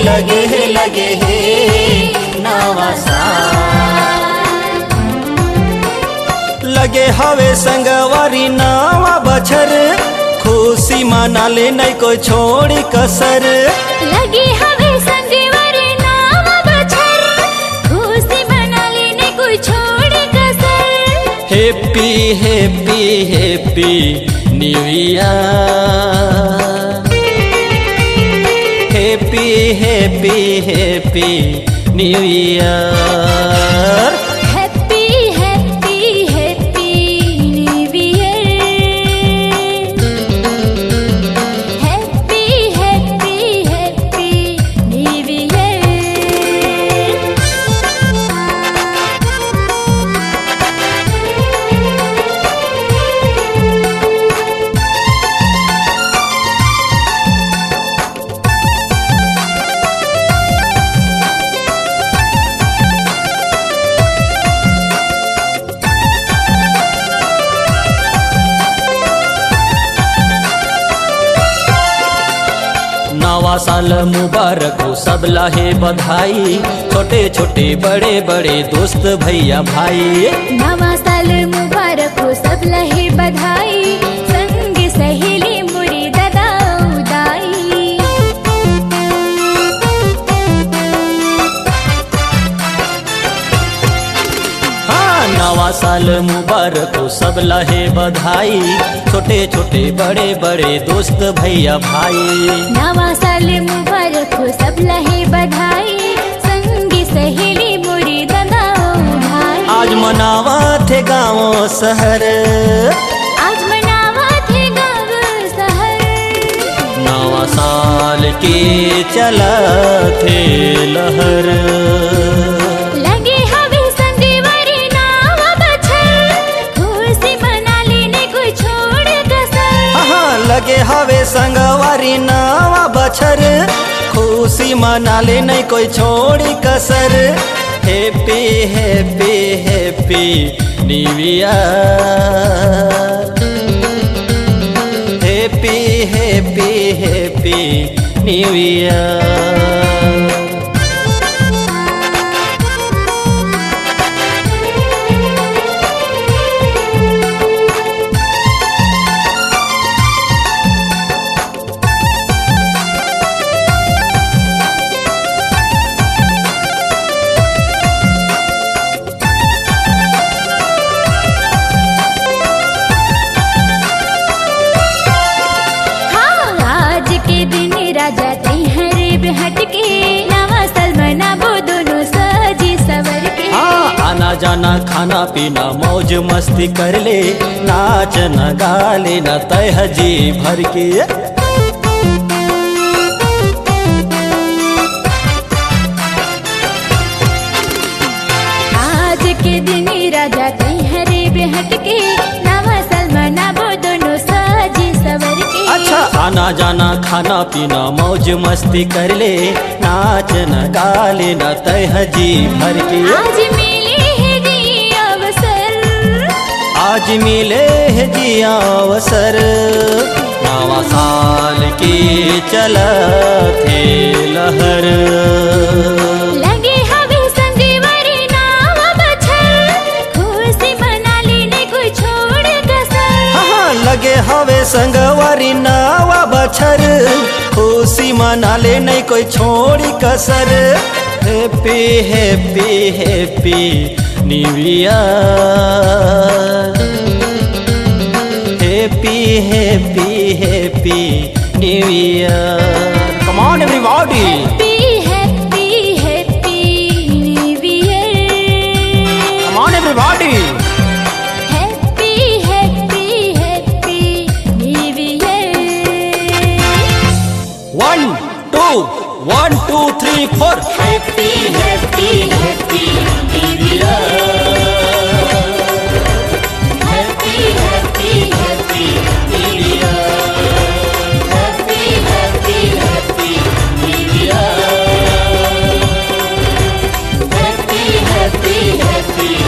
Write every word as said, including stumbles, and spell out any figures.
लगे हे लगे हे नवा साल। लगे हवे संगवारी नवा बछर, खुशी मना ले नहीं कोई छोड़ी कसर। लगे हवे संगवारी नवा बछर, खुशी मना ले नहीं कोई छोड़ी कसर। Happy happy happy new year, happy happy happy new year. Happy happy happy new year, happy happy happy new year. नवा साल मुबारक हो सब लाहे बधाई, छोटे छोटे बड़े बड़े दोस्त भैया भाई। नवा साल मुबारक हो सब लहे बधाई, संग सहेली मुरी दादा उदाई। हाँ नवा साल मुबारक हो सब लाहे बधाई, छोटे छोटे बड़े बड़े दोस्त भैया भाई। नवा साल मुबारक हो सब लहे बधाई, संगी सहेली मुरी दादा भाई। आज मनावा थे गाँव शहर, आज मनावा थे गाँव शहर। नवा साल के चला थे लहर। लगे हवे संगवारी नवा बछर, खुशी मना लेने कोई छोड़ कसर। हाँ लगे हवे संगवारी नवा बछर, खुशी मना ले नहीं कोई छोड़ी कसर। Happy happy happy new year, happy happy happy new year. राजा तैहरे हट के, नवा साल मनाबो दोनों सजी सवर के। हाँ आना जाना खाना पीना मौज मस्ती कर ले, नाच न गा लेना तय जी भर के। आज के दिन राजा तैहरे हट के, नवा साल मनाबो दोनों सजी सवर के। अच्छा आना जाना खाना पीना मौज मस्ती कर ले, नाच न गा लेना तय जी भर के। आज मिले है जी अवसर, आज मिले है जी अवसर। नवा साल की चला थे लहर। लगे हवे संगवारी नवा बछर, खुशी मना लेने कोई छोड़ कसर। हाँ लगे हवे संगवारी नवा बछर, खुशी मना ले नहीं कोई छोड़ी कसर। Happy happy happy new year, happy happy happy new year. Come on everybody, happy happy happy new year. Come on everybody. Happy happy happy new year. One two one two three four. Happy happy happy new year, happy happy happy new year, happy happy happy new year, happy happy happy